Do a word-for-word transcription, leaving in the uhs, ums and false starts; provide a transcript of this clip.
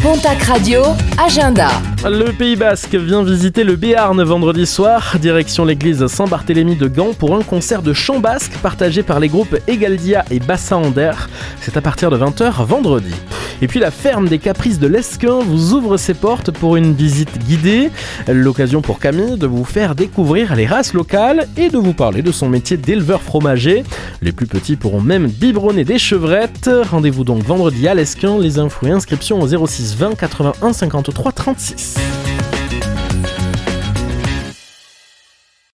Pontac Radio, agenda. Le Pays Basque vient visiter le Béarn vendredi soir, direction l'église Saint-Barthélemy de Gand pour un concert de chant basque partagé par les groupes Egaldia et Bassa Ander. C'est à partir de vingt heures vendredi. Et puis la ferme des Caprices de l'Esquin vous ouvre ses portes pour une visite guidée. L'occasion pour Camille de vous faire découvrir les races locales et de vous parler de son métier d'éleveur fromager. Les plus petits pourront même biberonner des chevrettes. Rendez-vous donc vendredi à l'Esquin. Les infos et inscriptions au zéro six vingt quatre-vingt-un cinquante-trois trente-six.